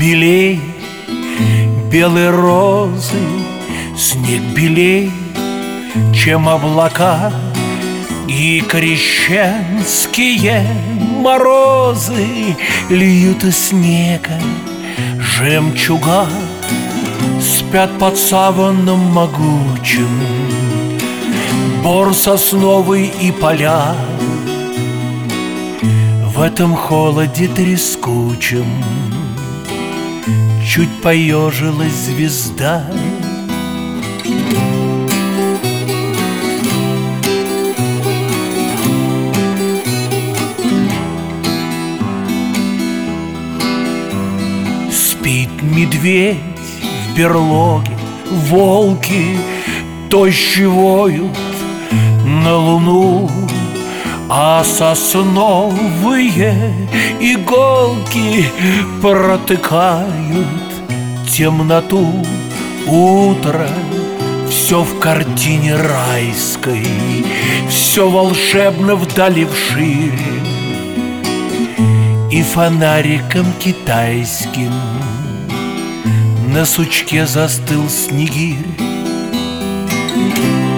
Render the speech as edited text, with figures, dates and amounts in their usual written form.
белей, белые розы, снег белей, чем облака, и крещенские морозы льют из снега жемчуга, спят под саваном могучим бор сосновый и поля. В этом холоде трескучем чуть поежилась звезда. Спит медведь в берлоге, волки тощи воют на луну, а сосновые иголки протыкают темноту. Утро все в картине райской, все волшебно вдали вшире, и фонариком китайским на сучке застыл снегирь.